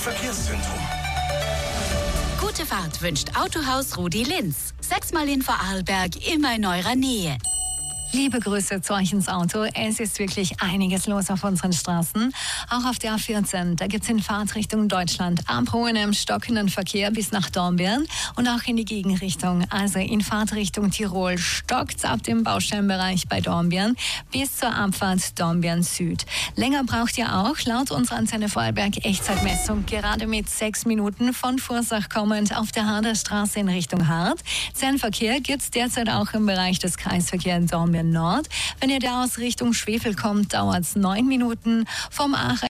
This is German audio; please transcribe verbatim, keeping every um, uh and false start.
Verkehrszentrum. Gute Fahrt wünscht Autohaus Rudi Linz. Sechsmal in Vorarlberg, immer in eurer Nähe. Liebe Grüße zu euch ins Auto. Es ist wirklich einiges los auf unseren Straßen. Auch auf der A vierzehn, da gibt es in Fahrtrichtung Deutschland Abbruch in einem stockenden Verkehr bis nach Dornbirn und auch in die Gegenrichtung. Also in Fahrtrichtung Tirol stockt ab dem Baustellenbereich bei Dornbirn bis zur Abfahrt Dornbirn Süd. Länger braucht ihr auch, laut unserer Antenne Vorarlberg Echtzeitmessung, gerade mit sechs Minuten von Fursach kommend auf der Haderstraße in Richtung Hart. Zernverkehr gibt es derzeit auch im Bereich des Kreisverkehrs Dornbirn Nord. Wenn ihr da aus Richtung Schwefel kommt, dauert es neun Minuten vom Aachen